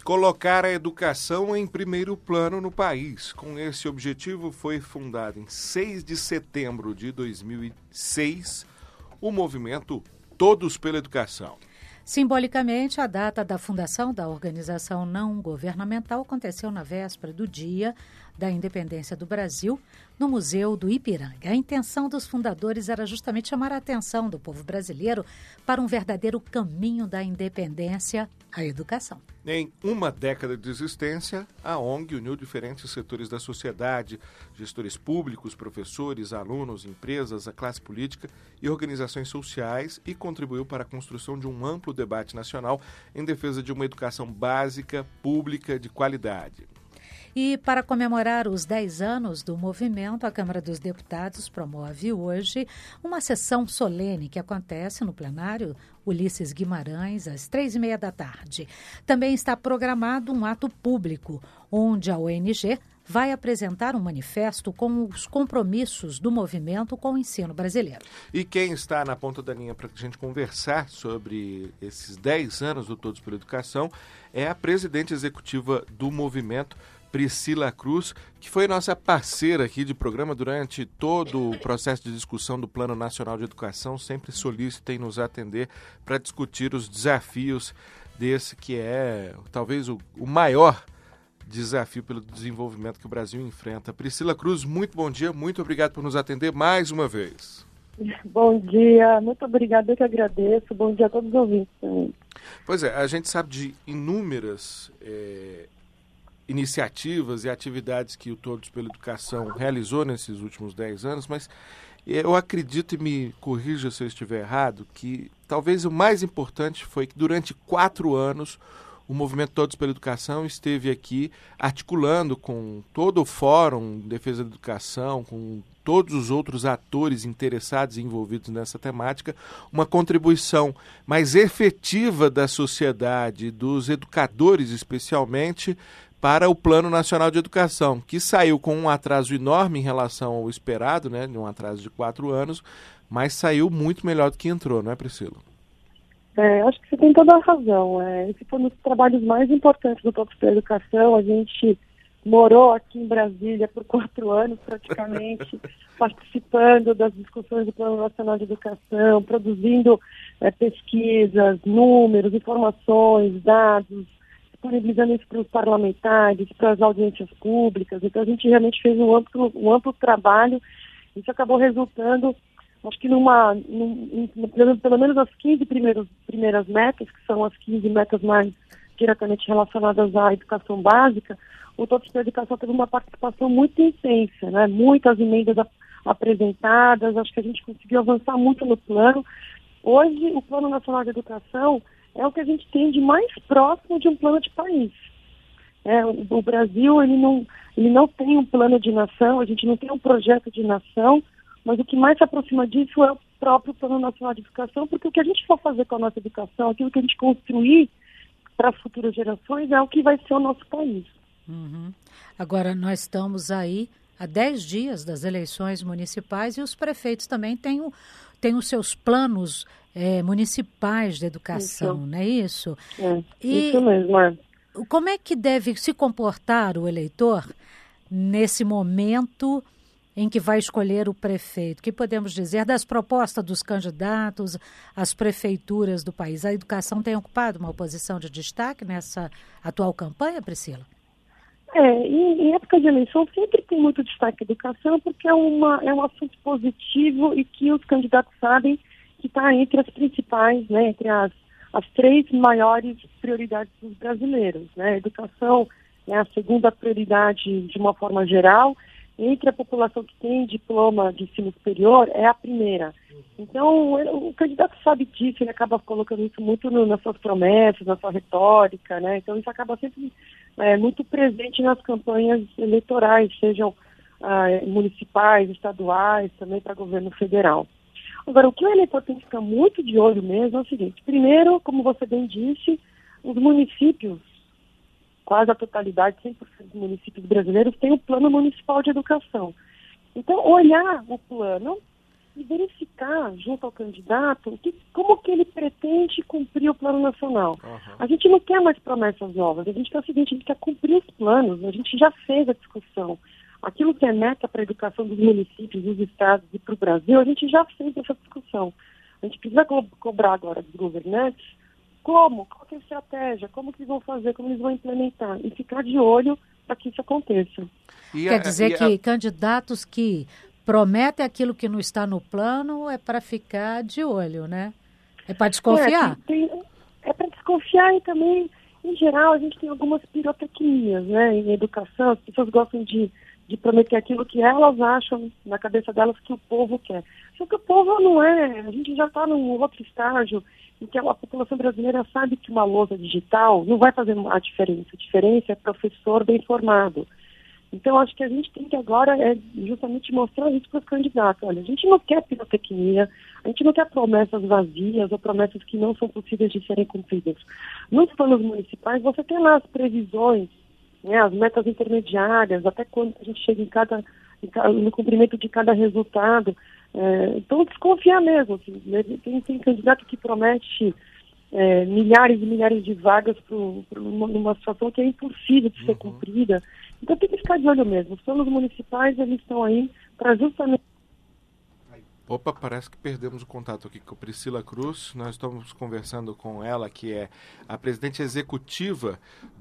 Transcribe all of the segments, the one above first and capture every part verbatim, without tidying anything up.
colocar a educação em primeiro plano no país. Com esse objetivo, foi fundado em seis de setembro de dois mil e seis o movimento Todos pela Educação. Simbolicamente, a data da fundação da organização não governamental aconteceu na véspera do Dia da Independência do Brasil, no Museu do Ipiranga. A intenção dos fundadores era justamente chamar a atenção do povo brasileiro para um verdadeiro caminho da independência, a educação. Em uma década de existência, a O N G uniu diferentes setores da sociedade, gestores públicos, professores, alunos, empresas, a classe política e organizações sociais e contribuiu para a construção de um amplo debate nacional em defesa de uma educação básica, pública, de qualidade. E para comemorar os dez anos do movimento, a Câmara dos Deputados promove hoje uma sessão solene que acontece no plenário Ulisses Guimarães, às três e meia da tarde. Também está programado um ato público, onde a O N G vai apresentar um manifesto com os compromissos do movimento com o ensino brasileiro. E quem está na ponta da linha para a gente conversar sobre esses dez anos do Todos pela Educação é a presidente executiva do movimento, Priscila Cruz, que foi nossa parceira aqui de programa durante todo o processo de discussão do Plano Nacional de Educação, sempre solícita em nos atender para discutir os desafios desse que é talvez o, o maior desafio pelo desenvolvimento que o Brasil enfrenta. Priscila Cruz, muito bom dia, muito obrigado por nos atender mais uma vez. Bom dia, muito obrigada, eu que agradeço. Bom dia a todos os ouvintes também. Pois é, a gente sabe de inúmeras é, iniciativas e atividades que o Todos pela Educação realizou nesses últimos dez anos, mas eu acredito, e me corrija se eu estiver errado, que talvez o mais importante foi que durante quatro anos o movimento Todos pela Educação esteve aqui articulando com todo o Fórum de Defesa da Educação, com todos os outros atores interessados e envolvidos nessa temática, uma contribuição mais efetiva da sociedade, dos educadores especialmente, para o Plano Nacional de Educação, que saiu com um atraso enorme em relação ao esperado, né, um atraso de quatro anos, mas saiu muito melhor do que entrou, não é, Priscila? É, acho que você tem toda a razão. É, esse foi um dos trabalhos mais importantes do Todos pela Educação. A gente morou aqui em Brasília por quatro anos, praticamente, participando das discussões do Plano Nacional de Educação, produzindo é, pesquisas, números, informações, dados, disponibilizando isso para os parlamentares, para as audiências públicas. Então, a gente realmente fez um amplo, um amplo trabalho. Isso acabou resultando, acho que numa, num, num, pelo menos as quinze primeiros, primeiras metas, que são as quinze metas mais diretamente relacionadas à educação básica, o Todos pela Educação teve uma participação muito intensa, né? Muitas emendas a, apresentadas, acho que a gente conseguiu avançar muito no plano. Hoje, o Plano Nacional de Educação é o que a gente tem de mais próximo de um plano de país. É, o, o Brasil ele não, ele não tem um plano de nação, a gente não tem um projeto de nação, mas o que mais se aproxima disso é o próprio Plano Nacional de Educação, porque o que a gente for fazer com a nossa educação, aquilo que a gente construir para as futuras gerações é o que vai ser o nosso país. Uhum. Agora, nós estamos aí há dez dias das eleições municipais e os prefeitos também têm, o, têm os seus planos é, municipais de educação, Isso. não é isso? É, e isso mesmo, é. Como é que deve se comportar o eleitor nesse momento em que vai escolher o prefeito? O que podemos dizer das propostas dos candidatos às prefeituras do país? A educação tem ocupado uma posição de destaque nessa atual campanha, Priscila? É, em, em época de eleição sempre tem muito destaque a educação, porque é, uma, é um assunto positivo e que os candidatos sabem que está entre as principais, né, entre as, as três maiores prioridades dos brasileiros. Né? A educação é a segunda prioridade de uma forma geral, entre a população que tem diploma de ensino superior é a primeira. Então, o, o candidato sabe disso, ele acaba colocando isso muito no, nas suas promessas, na sua retórica, né? Então, isso acaba sempre é, muito presente nas campanhas eleitorais, sejam ah, municipais, estaduais, também para governo federal. Agora, o que o eleitor tem que ficar muito de olho mesmo é o seguinte: primeiro, como você bem disse, os municípios, quase a totalidade, cem por cento dos municípios brasileiros, tem o Plano Municipal de Educação. Então, olhar o plano e verificar, junto ao candidato, que, como que ele pretende cumprir o plano nacional. Uhum. A gente não quer mais promessas novas, a gente quer o seguinte, a gente quer cumprir os planos, a gente já fez a discussão. Aquilo que é meta para a educação dos municípios, dos estados e para o Brasil, a gente já fez essa discussão. A gente precisa co- cobrar agora dos governantes como, qual que é a estratégia, como que eles vão fazer, como eles vão implementar, e ficar de olho para que isso aconteça. E Quer a, dizer que a... candidatos que prometem aquilo que não está no plano é para ficar de olho, né? É para desconfiar? É, tem, é para desconfiar e também, em geral, a gente tem algumas pirotecnias, né? Em educação, as pessoas gostam de, de prometer aquilo que elas acham na cabeça delas que o povo quer. Só que o povo não é, a gente já está num outro estágio em que a população brasileira sabe que uma lousa digital não vai fazer a diferença. A diferença é professor bem formado. Então, acho que a gente tem que agora é justamente mostrar isso para os candidatos. Olha, a gente não quer pirotecnia, a gente não quer promessas vazias ou promessas que não são possíveis de serem cumpridas. Nos planos municipais, você tem lá as previsões, né, as metas intermediárias, até quando a gente chega em cada, em cada, no cumprimento de cada resultado. É, então, desconfiar mesmo. Assim, né? tem, tem candidato que promete é, milhares e milhares de vagas para uma situação que é impossível de ser uhum. cumprida. Então tem que ficar de olho mesmo. Os planos municipais, eles estão aí para justamente... Opa, parece que perdemos o contato aqui com a Priscila Cruz. Nós estamos conversando com ela, que é a presidente executiva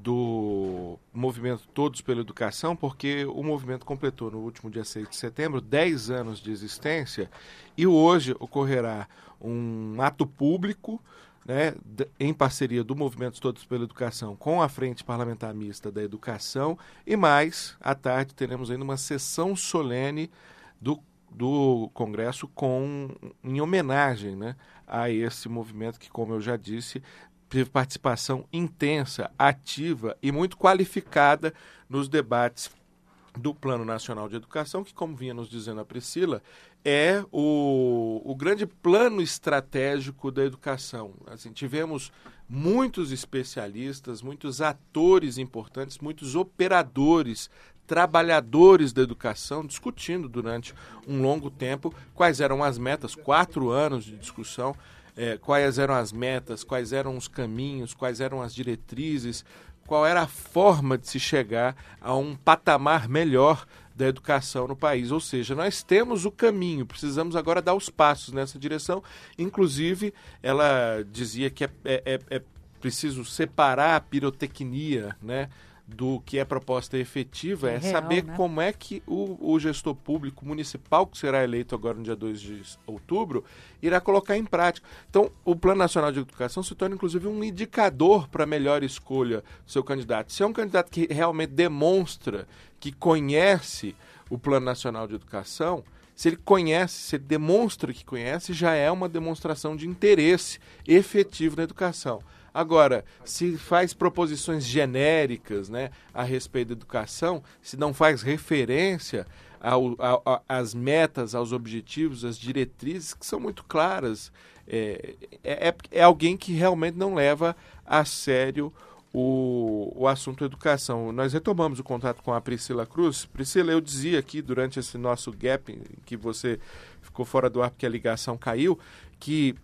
do movimento Todos pela Educação, porque o movimento completou no último dia seis de setembro dez anos de existência e hoje ocorrerá um ato público, né, em parceria do Movimento Todos pela Educação com a Frente Parlamentar Mista da Educação, e mais, à tarde, teremos ainda uma sessão solene do, do Congresso com, em homenagem, né, a esse movimento que, como eu já disse, teve participação intensa, ativa e muito qualificada nos debates do Plano Nacional de Educação, que, como vinha nos dizendo a Priscila, é o, o grande plano estratégico da educação. Assim, tivemos muitos especialistas, muitos atores importantes, muitos operadores, trabalhadores da educação, discutindo durante um longo tempo quais eram as metas, quatro anos de discussão, é, quais eram as metas, quais eram os caminhos, quais eram as diretrizes, qual era a forma de se chegar a um patamar melhor da educação no país. Ou seja, nós temos o caminho, precisamos agora dar os passos nessa direção. Inclusive, ela dizia que é, é, é preciso separar a pirotecnia, né, do que é proposta efetiva, é, é real, saber, né, como é que o, o gestor público municipal, que será eleito agora no dia dois de outubro, irá colocar em prática. Então, o Plano Nacional de Educação se torna, inclusive, um indicador para a melhor escolha do seu candidato. Se é um candidato que realmente demonstra que conhece o Plano Nacional de Educação, se ele conhece, se ele demonstra que conhece, já é uma demonstração de interesse efetivo na educação. Agora, se faz proposições genéricas, né, a respeito da educação, se não faz referência ao, ao, às metas, aos objetivos, às diretrizes, que são muito claras, é, é, é alguém que realmente não leva a sério o, o assunto educação. Nós retomamos o contato com a Priscila Cruz. Priscila, eu dizia aqui durante esse nosso gap, em que você ficou fora do ar porque a ligação caiu, que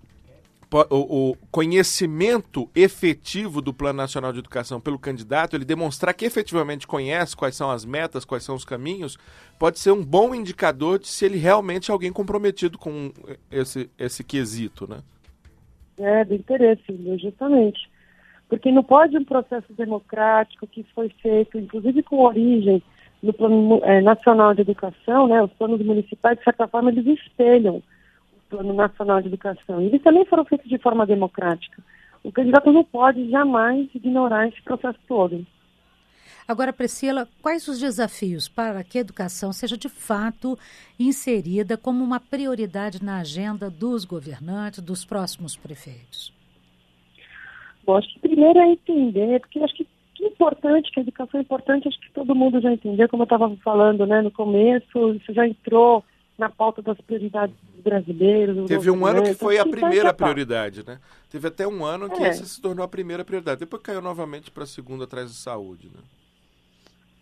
o conhecimento efetivo do Plano Nacional de Educação pelo candidato, ele demonstrar que efetivamente conhece quais são as metas, quais são os caminhos, pode ser um bom indicador de se ele realmente é alguém comprometido com esse, esse quesito, né? É, do interesse, justamente. Porque não pode um processo democrático que foi feito, inclusive com origem no Plano é, Nacional de Educação, né? Os planos municipais, de certa forma, eles espelham Plano Nacional de Educação. Eles também foram feitos de forma democrática. O candidato não pode jamais ignorar esse processo todo. Agora, Priscila, quais os desafios para que a educação seja de fato inserida como uma prioridade na agenda dos governantes, dos próximos prefeitos? Bom, acho que primeiro é entender, porque acho que que importante, que a educação é importante, acho que todo mundo já entendeu, como eu estava falando, né, no começo, isso já entrou na pauta das prioridades brasileiros. Teve um ano que foi a primeira prioridade, né? Teve até um ano que é. essa se tornou a primeira prioridade. Depois caiu novamente para a segunda, atrás de saúde, né?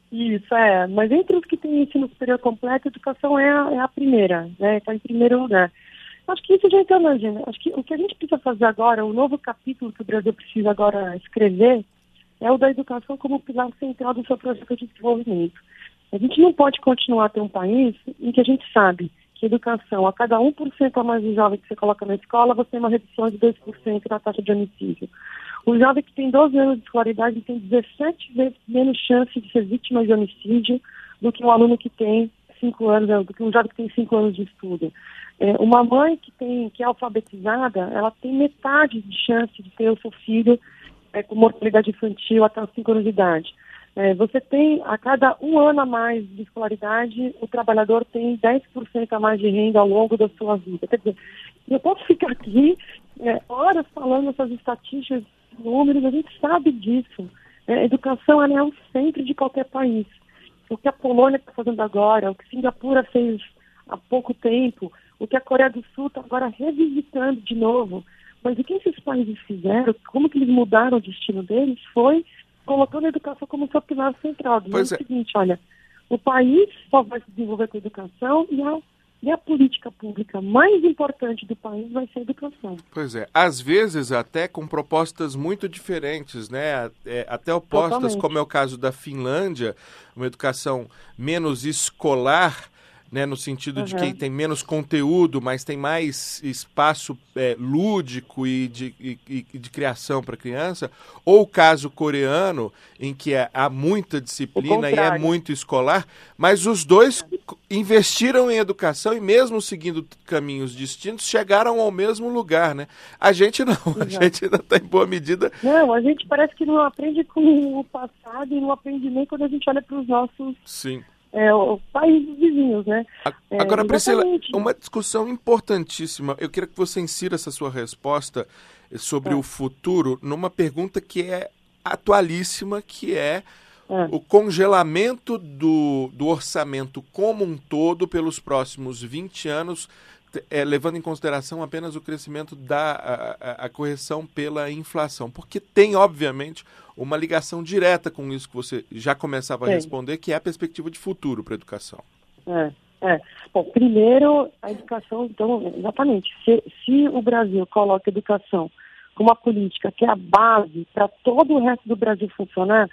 Isso, é. Mas entre os que têm ensino superior completo, a educação é a, é a primeira, né? Está em primeiro lugar. Acho que isso já está na agenda. Acho que o que a gente precisa fazer agora, o novo capítulo que o Brasil precisa agora escrever, é o da educação como pilar central do seu projeto de desenvolvimento. A gente não pode continuar a ter um país em que a gente sabe que educação, a cada um por cento a mais de jovem que você coloca na escola, você tem uma redução de dois por cento na taxa de homicídio. O jovem que tem doze anos de escolaridade tem dezessete vezes menos chance de ser vítima de homicídio do que um aluno que tem cinco anos, do que um jovem que tem cinco anos de estudo. É, uma mãe que, tem, que é alfabetizada, ela tem metade de chance de ter o seu filho é, com mortalidade infantil até os cinco anos de idade. É, você tem, a cada um ano a mais de escolaridade, o trabalhador tem dez por cento a mais de renda ao longo da sua vida. Quer dizer, eu posso ficar aqui é, horas falando essas estatísticas, números, a gente sabe disso. É, a educação ela é o centro de qualquer país. O que a Polônia está fazendo agora, o que Singapura fez há pouco tempo, o que a Coreia do Sul está agora revisitando de novo. Mas o que esses países fizeram, como que eles mudaram o destino deles, foi colocando a educação como seu pilar central. Pois é o seguinte, olha, o país só vai se desenvolver com a educação e a, e a política pública mais importante do país vai ser a educação. Pois é, às vezes até com propostas muito diferentes, né? É, até opostas, Totalmente. Como é o caso da Finlândia, uma educação menos escolar, né, no sentido uhum. de que tem menos conteúdo, mas tem mais espaço é, lúdico e de, e, e de criação para a criança, ou o caso coreano, em que é, há muita disciplina e é muito escolar, mas os dois investiram em educação e mesmo seguindo caminhos distintos, chegaram ao mesmo lugar, né? A gente não, Exato. A gente ainda está em boa medida. Não, a gente parece que não aprende com o passado e não aprende nem quando a gente olha para os nossos... Sim. É, os países vizinhos, né? Agora, é, Priscila, uma discussão importantíssima. Eu queria que você insira essa sua resposta sobre é. o futuro numa pergunta que é atualíssima, que é, é. o congelamento do, do orçamento como um todo pelos próximos vinte anos, é, levando em consideração apenas o crescimento da a, a correção pela inflação. Porque tem, obviamente, uma ligação direta com isso que você já começava a Sim. responder, que é a perspectiva de futuro para a educação. É, é. Bom, primeiro, a educação, então, exatamente, se, se o Brasil coloca a educação como uma política que é a base para todo o resto do Brasil funcionar,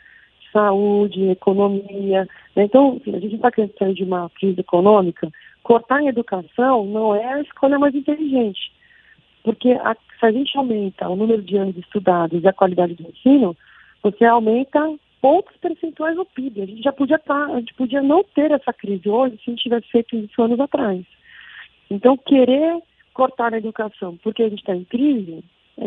saúde, economia, né? Então, a gente está querendo sair de uma crise econômica, cortar em educação não é a escolha mais inteligente, porque a, se a gente aumenta o número de anos estudados e a qualidade do ensino, você aumenta poucos percentuais no P I B. A gente já podia estar, a gente podia não ter essa crise hoje se a gente tivesse feito isso anos atrás. Então, querer cortar na educação porque a gente está em crise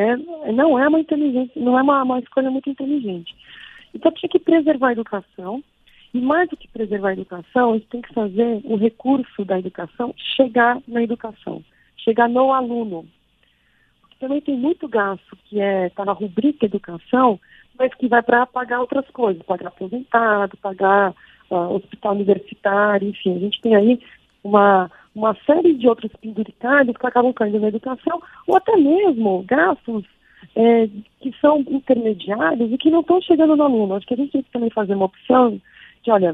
é, não é uma inteligência, não é uma, uma escolha muito inteligente. Então, tinha que preservar a educação. E mais do que preservar a educação, a gente tem que fazer o recurso da educação chegar na educação, chegar no aluno. Porque também tem muito gasto que é, está na rubrica educação, mas que vai para pagar outras coisas, pagar aposentado, pagar uh, hospital universitário, enfim, a gente tem aí uma, uma série de outros penduricalhos que acabam caindo na educação, ou até mesmo gastos é, que são intermediários e que não estão chegando no aluno. Acho que a gente tem que também fazer uma opção de, olha,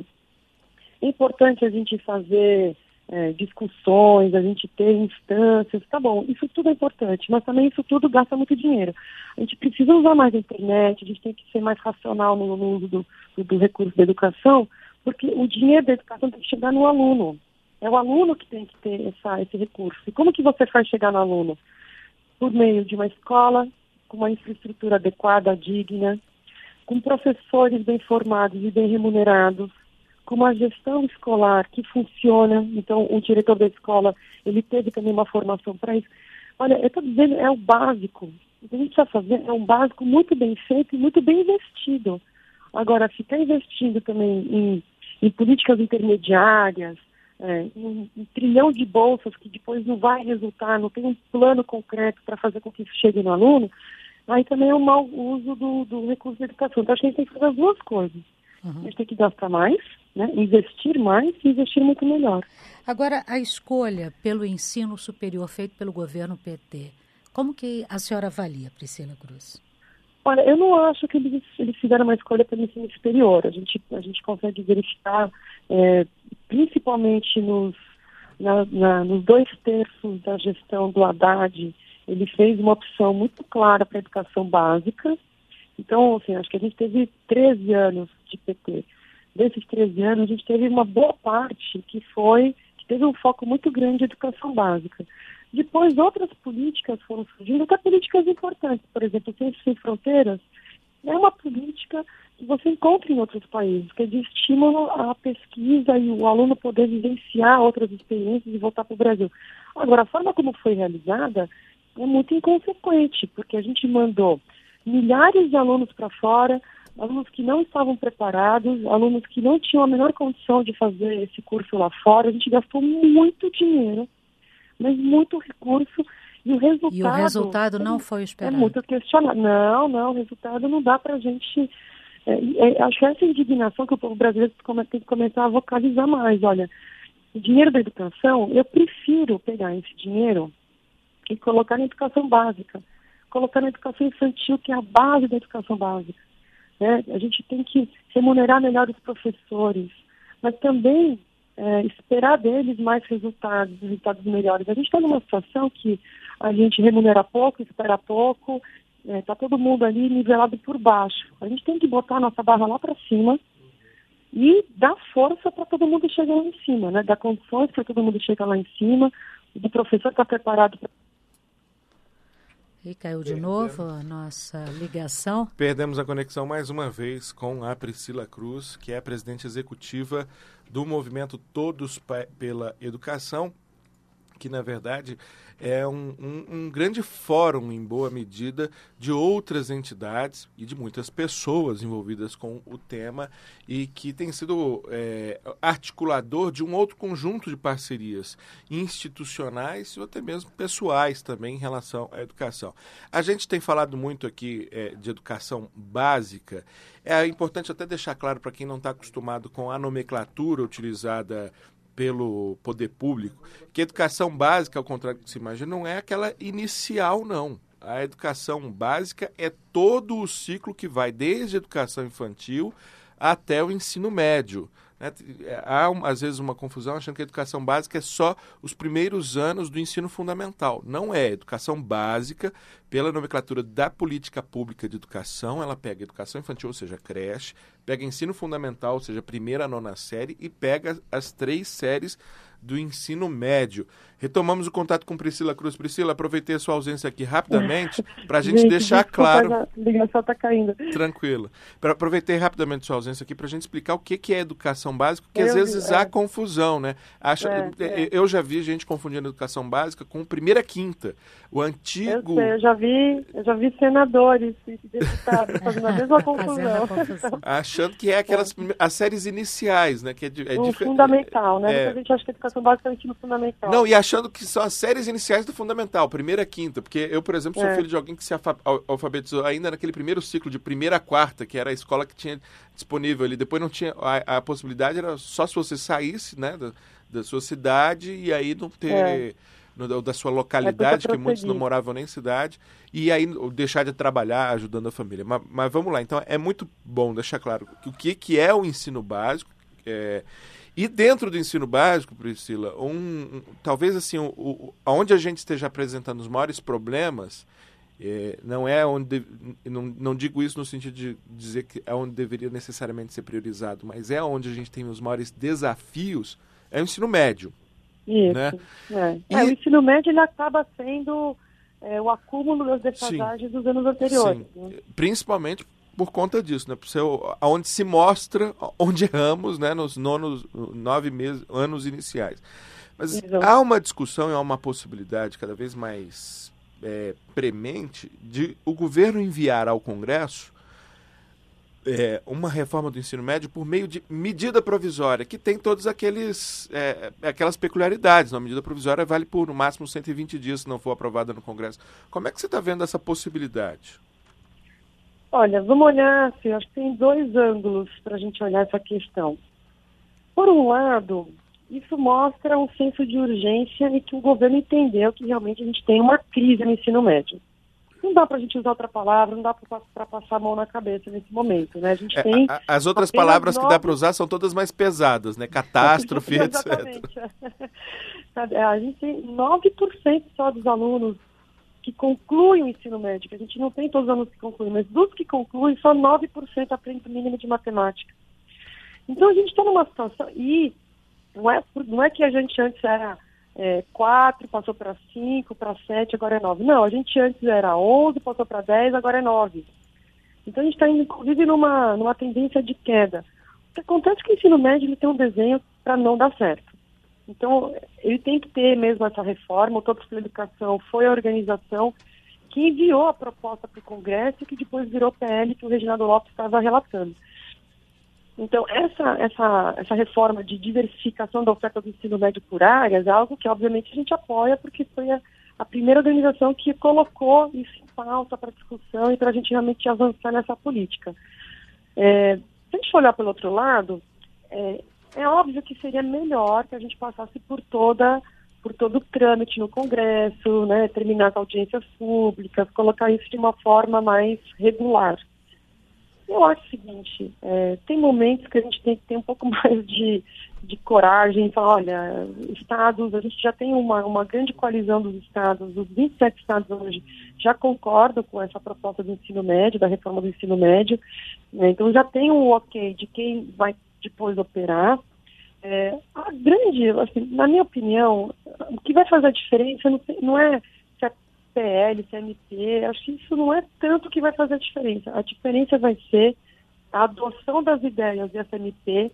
é importante a gente fazer é, discussões, a gente ter instâncias, tá bom, isso tudo é importante, mas também isso tudo gasta muito dinheiro. A gente precisa usar mais a internet, a gente tem que ser mais racional no, no uso do, do, do recurso da educação, porque o dinheiro da educação tem que chegar no aluno. É o aluno que tem que ter essa, esse recurso. E como que você faz chegar no aluno? Por meio de uma escola com uma infraestrutura adequada, digna, com professores bem formados e bem remunerados, com uma gestão escolar que funciona. Então, o diretor da escola, ele teve também uma formação para isso. Olha, eu estou dizendo, é o básico. O que a gente precisa fazer é um básico muito bem feito e muito bem investido. Agora, ficar investindo também em, em políticas intermediárias, é, um, um trilhão de bolsas que depois não vai resultar, não tem um plano concreto para fazer com que isso chegue no aluno, aí também é um mau uso do, do recurso da educação. Então, acho que a gente tem que fazer as duas coisas. Uhum. A gente tem que gastar mais, né, investir mais e investir muito melhor. Agora, a escolha pelo ensino superior feito pelo governo P T, como que a senhora avalia, Priscila Cruz? Olha, eu não acho que eles, eles fizeram uma escolha pelo ensino superior. A gente, a gente consegue verificar, é, principalmente nos, na, na, nos dois terços da gestão do Haddad, ele fez uma opção muito clara para a educação básica. Então, assim, acho que a gente teve treze anos de P T. Desses treze anos, a gente teve uma boa parte que foi, que teve um foco muito grande de educação básica. Depois, outras políticas foram surgindo, até políticas importantes. Por exemplo, o Ciências Sem Fronteiras é uma política que você encontra em outros países, que é de estímulo à pesquisa e o aluno poder vivenciar outras experiências e voltar para o Brasil. Agora, a forma como foi realizada é muito inconsequente, porque a gente mandou milhares de alunos para fora, alunos que não estavam preparados, alunos que não tinham a menor condição de fazer esse curso lá fora. A gente gastou muito dinheiro, mas muito recurso, e o resultado... E o resultado não foi esperado. É muito questionado. Não, não, o resultado não dá para a gente... É, é, acho que essa indignação que o povo brasileiro tem que começar a vocalizar mais. Olha, o dinheiro da educação, eu prefiro pegar esse dinheiro e colocar na educação básica, colocar na educação infantil, que é a base da educação básica. Né? A gente tem que remunerar melhor os professores, mas também é, esperar deles mais resultados, resultados melhores. A gente está numa situação que a gente remunera pouco, espera pouco, está é, todo mundo ali nivelado por baixo. A gente tem que botar a nossa barra lá para cima e dar força para todo mundo chegar lá em cima, né? Dar condições para todo mundo chegar lá em cima, o professor está preparado para... E caiu de novo a nossa ligação. Perdemos a conexão mais uma vez com a Priscila Cruz, que é a presidente executiva do movimento Todos pela Educação, que, na verdade, é um, um, um grande fórum, em boa medida, de outras entidades e de muitas pessoas envolvidas com o tema e que tem sido é, articulador de um outro conjunto de parcerias institucionais e até mesmo pessoais também em relação à educação. A gente tem falado muito aqui é, de educação básica. É importante até deixar claro para quem não está acostumado com a nomenclatura utilizada pelo poder público, que a educação básica, ao contrário do que se imagina, não é aquela inicial, não. A educação básica é todo o ciclo que vai desde a educação infantil até o ensino médio. Né? Há, às vezes, uma confusão achando que a educação básica é só os primeiros anos do ensino fundamental. Não é. Educação básica, pela nomenclatura da política pública de educação, ela pega educação infantil, ou seja, creche, pega ensino fundamental, ou seja, primeira a nona série, e pega as três séries do ensino médio. Retomamos o contato com Priscila Cruz. Priscila, aproveitei a sua ausência aqui rapidamente para a gente, gente deixar claro... A ligação está caindo. Tranquilo. Pra, aproveitei rapidamente a sua ausência aqui para a gente explicar o que, que é educação básica, porque eu às vezes vi, há é. confusão, né? Acha, é, é. Eu já vi gente confundindo educação básica com primeira quinta. O antigo... Eu sei, eu já vi, eu já vi senadores e deputados fazendo a mesma confusão. confusão. Achando que é aquelas as séries iniciais, né? Que é, é o dif... fundamental, né? É... A gente acha que a educação básica é o ensino fundamental. Não, e achando que são as séries iniciais do fundamental, primeira a quinta, porque eu, por exemplo, sou é. filho de alguém que se alfabetizou ainda naquele primeiro ciclo, de primeira a quarta, que era a escola que tinha disponível ali. Depois não tinha, a, a possibilidade era só se você saísse, né, da, da sua cidade e aí não ter... É. No, da sua localidade, é que muitos não moravam nem em cidade, e aí deixar de trabalhar ajudando a família. Mas, mas vamos lá, então é muito bom deixar claro o que, que é o ensino básico, é, e dentro do ensino básico, Priscila, um, um, talvez assim, o, o, onde a gente esteja apresentando os maiores problemas, é, não é onde, não, não digo isso no sentido de dizer que é onde deveria necessariamente ser priorizado, mas é onde a gente tem os maiores desafios, é o ensino médio. Isso, né? é. E... É, o ensino médio ele acaba sendo é, o acúmulo das defasagens dos anos anteriores. Sim. Né? Principalmente por conta disso, né? Por ser onde se mostra onde erramos, né? Nos nonos, nove meses, anos iniciais. Mas Exato. Há uma discussão e há uma possibilidade cada vez mais é, premente de o governo enviar ao Congresso É, uma reforma do ensino médio por meio de medida provisória, que tem todas aqueles, é, aquelas peculiaridades. Uma medida provisória vale por, no máximo, cento e vinte dias se não for aprovada no Congresso. Como é que você está vendo essa possibilidade? Olha, vamos olhar, assim, acho que tem dois ângulos para a gente olhar essa questão. Por um lado, isso mostra um senso de urgência e que o governo entendeu que realmente a gente tem uma crise no ensino médio. não dá para a gente usar outra palavra, não dá para passar a mão na cabeça nesse momento, né? A gente é, tem... A, as outras palavras nove... que dá para usar são todas mais pesadas, né? Catástrofe, Exatamente. etcétera. A gente tem nove por cento só dos alunos que concluem o ensino médio, que a gente não tem todos os alunos que concluem, mas dos que concluem, só nove por cento aprendem o mínimo de matemática. Então a gente está numa situação, e não é, não é que a gente antes era é, quatro, passou para cinco, para sete, agora é nove. Não, a gente antes era onze, passou para dez, agora é nove. Então a gente está, inclusive, numa, numa tendência de queda. O que acontece é que o ensino médio ele tem um desenho para não dar certo. Então, ele tem que ter mesmo essa reforma. O Todos pela Educação foi a organização que enviou a proposta para o Congresso e que depois virou P L, que o Reginaldo Lopes estava relatando. Então, essa, essa, essa reforma de diversificação da oferta do ensino médio por áreas é algo que, obviamente, a gente apoia, porque foi a, a primeira organização que colocou isso em pauta para discussão e para a gente realmente avançar nessa política. É, se a gente olhar pelo outro lado, é, É óbvio que seria melhor que a gente passasse por, toda, por todo o trâmite no Congresso, né, terminar as audiências públicas, colocar isso de uma forma mais regular. Eu acho o seguinte, é, tem momentos que a gente tem que ter um pouco mais de, de coragem e falar, olha, estados, a gente já tem uma, uma grande coalizão dos estados, os vinte e sete estados hoje já concordam com essa proposta do ensino médio, da reforma do ensino médio, né, então já tem um ok de quem vai depois operar. É, a grande, assim, na minha opinião, o que vai fazer a diferença não, não é se é P L, se é M P, acho que isso não é tanto que vai fazer a diferença. A diferença vai ser a adoção das ideias dessa M P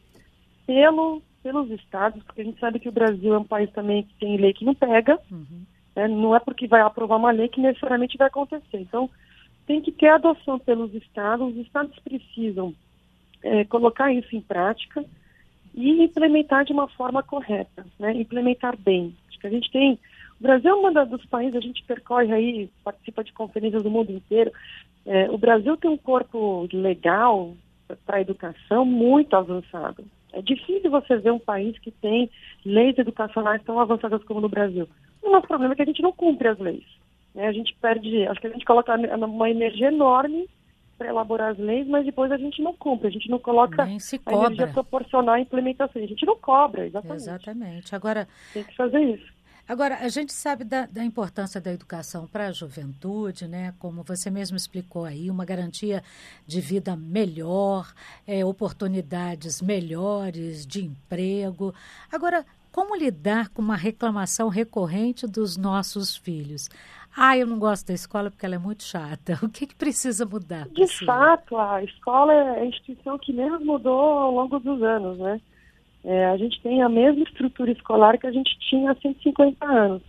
pelo, pelos estados, porque a gente sabe que o Brasil é um país também que tem lei que não pega, uhum. né, não é porque vai aprovar uma lei que necessariamente vai acontecer. Então, tem que ter a adoção pelos estados, os estados precisam É, colocar isso em prática e implementar de uma forma correta, né? Implementar bem. Acho que a gente tem... O Brasil é um dos países, a gente percorre aí, participa de conferências do mundo inteiro. É, o Brasil tem um corpo legal para a educação muito avançado. É difícil você ver um país que tem leis educacionais tão avançadas como no Brasil. O nosso problema é que a gente não cumpre as leis, né? A gente perde... Acho que a gente coloca uma energia enorme para elaborar as leis, mas depois a gente não cumpre, a gente não coloca a energia proporcional à implementação, a gente não cobra, exatamente. Exatamente. Agora, tem que fazer isso. Agora, a gente sabe da, da importância da educação para a juventude, né? Como você mesmo explicou aí, uma garantia de vida melhor, é, oportunidades melhores de emprego. Agora, como lidar com uma reclamação recorrente dos nossos filhos? Ah, eu não gosto da escola porque ela é muito chata. O que, que precisa mudar? De fato, a escola é a instituição que menos mudou ao longo dos anos, né? É, a gente tem a mesma estrutura escolar que a gente tinha há cento e cinquenta anos.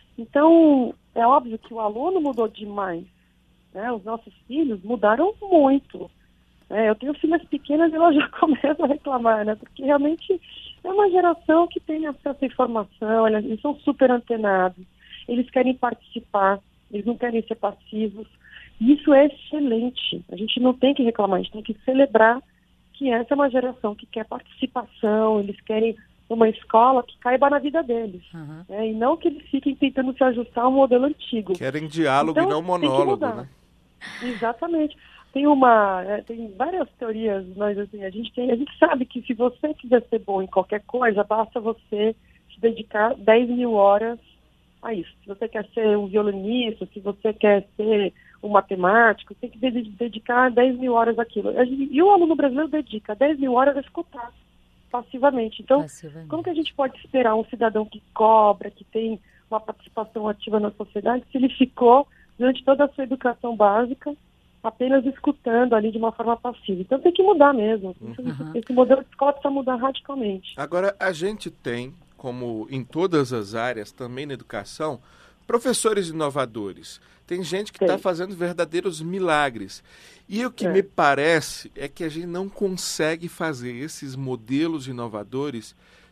Então, é óbvio que o aluno mudou demais, né? Os nossos filhos mudaram muito. É, eu tenho filhas pequenas e elas já começam a reclamar, né? Porque realmente é uma geração que tem acesso à informação, eles são super antenados. Eles querem participar, eles não querem ser passivos. E isso é excelente. A gente não tem que reclamar, a gente tem que celebrar que essa é uma geração que quer participação, eles querem uma escola que caiba na vida deles. Uhum. Né? E não que eles fiquem tentando se ajustar ao modelo antigo. Querem diálogo então, e não monólogo, né? Exatamente. Tem uma, é, tem várias teorias, mas assim, a gente tem, a gente sabe que se você quiser ser bom em qualquer coisa, basta você se dedicar dez mil horas a isso. Se você quer ser um violinista, se você quer ser um matemático, tem que dedicar dez mil horas àquilo. E o aluno brasileiro dedica dez mil horas a escutar passivamente. Então, passivamente. Como que a gente pode esperar um cidadão que cobra, que tem uma participação ativa na sociedade, se ele ficou, durante toda a sua educação básica, apenas escutando ali de uma forma passiva? Então tem que mudar mesmo. Uhum. Esse modelo de escola precisa mudar radicalmente. Agora, a gente tem, como em todas as áreas, também na educação, professores inovadores. Tem gente que está fazendo verdadeiros milagres. E o que é. me parece é que a gente não consegue fazer esses modelos inovadores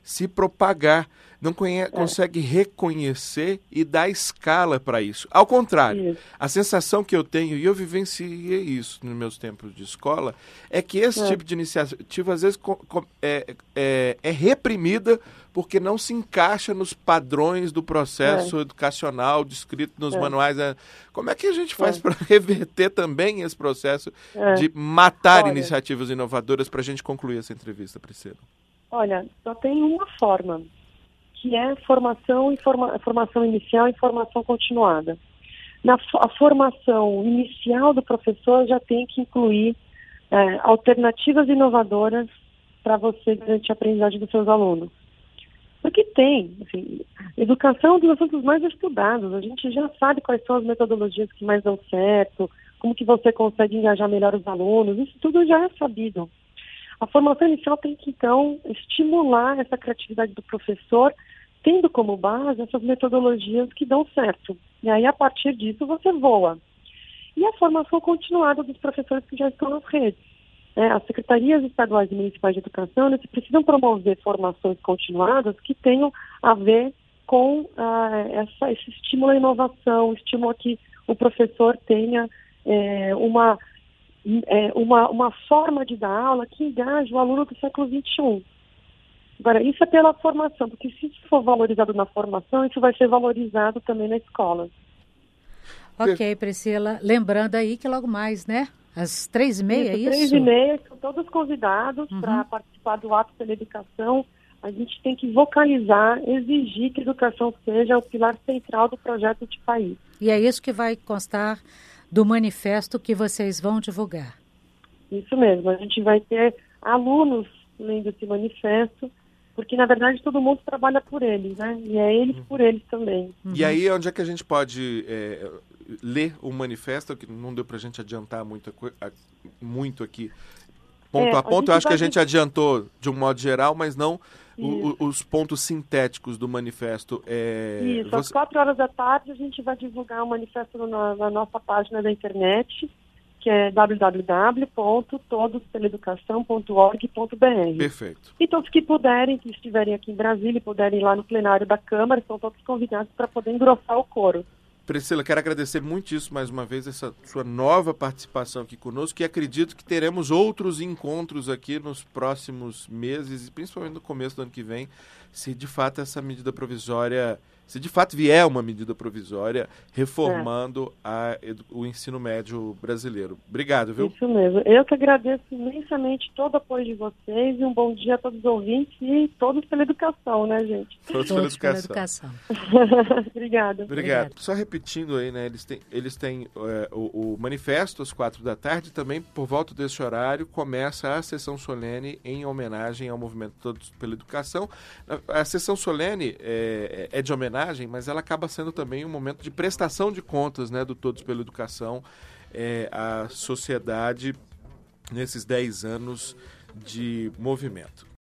se propagar, não conhe- é. consegue reconhecer e dar escala para isso. Ao contrário, isso. a sensação que eu tenho, e eu vivenciei isso nos meus tempos de escola, é que esse é. tipo de iniciativa, às vezes, é, é, é reprimida porque não se encaixa nos padrões do processo é. educacional descrito nos é. manuais. Como é que a gente faz é. para reverter também esse processo é. de matar Olha, iniciativas inovadoras para a gente concluir essa entrevista, Priscila? Olha, só tem uma forma, que é formação, e forma, formação inicial e formação continuada. Na, a formação inicial do professor já tem que incluir é, alternativas inovadoras para você garantir a aprendizagem dos seus alunos. Porque tem, assim, educação é um dos assuntos mais estudados, a gente já sabe quais são as metodologias que mais dão certo, como que você consegue engajar melhor os alunos, isso tudo já é sabido. A formação inicial tem que, então, estimular essa criatividade do professor, tendo como base essas metodologias que dão certo. E aí, a partir disso, você voa. E a formação continuada dos professores que já estão nas redes. É, as secretarias estaduais e municipais de educação, eles precisam promover formações continuadas que tenham a ver com ah, essa, esse estímulo à inovação, o estímulo a que o professor tenha é, uma, é, uma, uma forma de dar aula que engaje o aluno do século vinte e um. Agora, isso é pela formação, porque se isso for valorizado na formação, isso vai ser valorizado também na escola. Ok, Priscila. Lembrando aí que logo mais, né? Às três e meia, isso? é isso? Três e meia, são todos convidados uhum. para participar do ato pela educação. A gente tem que vocalizar, exigir que a educação seja o pilar central do projeto de país. E é isso que vai constar do manifesto que vocês vão divulgar. Isso mesmo, a gente vai ter alunos lendo esse manifesto, porque, na verdade, todo mundo trabalha por eles, né? E é eles por eles também. Uhum. E aí, onde é que a gente pode é, ler o manifesto, que não deu para a gente adiantar muito, muito aqui, ponto é, a ponto? Eu acho que a gente adiantou de um modo geral, mas não o, os pontos sintéticos do manifesto. É, Isso, você... às quatro horas da tarde a gente vai divulgar o manifesto na, na nossa página da internet, que é w w w ponto todos pela educação ponto org ponto b r. Perfeito. E todos que puderem, que estiverem aqui em Brasília e puderem ir lá no plenário da Câmara, estão todos convidados para poder engrossar o coro. Priscila, quero agradecer muitíssimo mais uma vez essa sua nova participação aqui conosco, e acredito que teremos outros encontros aqui nos próximos meses, e principalmente no começo do ano que vem, se de fato essa medida provisória, se de fato vier uma medida provisória reformando é. a, o ensino médio brasileiro. Obrigado, viu? Isso mesmo. Eu que agradeço imensamente todo o apoio de vocês, e um bom dia a todos os ouvintes e todos pela educação, né, gente? Todos, todos pela educação. Pela educação. Obrigada. Obrigado. Obrigado. Só repetindo aí, né, eles têm, eles têm é, o, o manifesto às quatro da tarde, também por volta desse horário começa a sessão solene em homenagem ao movimento Todos pela Educação. A, a sessão solene é, é de homenagem, mas ela acaba sendo também um momento de prestação de contas, né, do Todos pela Educação, é, à sociedade nesses dez anos de movimento.